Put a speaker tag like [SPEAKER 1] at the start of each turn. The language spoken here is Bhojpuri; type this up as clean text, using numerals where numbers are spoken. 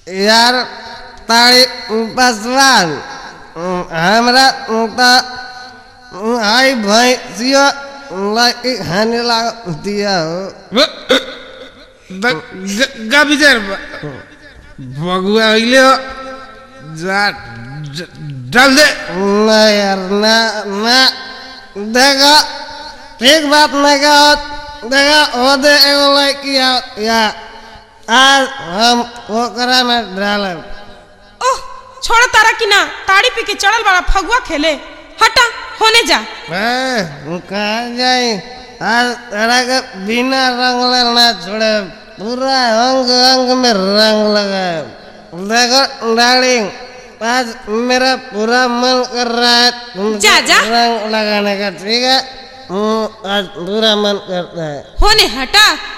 [SPEAKER 1] यार ताड़ी पसवान हमरा आई भैंसिया लाइक हानि लाग दिया हो
[SPEAKER 2] गा विचार भगुआ होइले हो जा डाल दे
[SPEAKER 1] ना यार ना ना देखा ठीक बात नहीं कहा देखा हो दे एगो लाइक या आज हम वो करा में डाले
[SPEAKER 3] ओह छोड़ तारा की ना ताड़ी पी के चढ़ल वाला फगुआ खेले हटा होने जा
[SPEAKER 1] कहाँ जाए आज तेरा के बिना रंग ना छोड़े पूरा अंग अंग में रंग लगा देखो डार्लिंग आज मेरा पूरा मन कर रहा है
[SPEAKER 3] जा जा
[SPEAKER 1] रंग लगाने का ठीक है आज पूरा मन करता है
[SPEAKER 3] होने हटा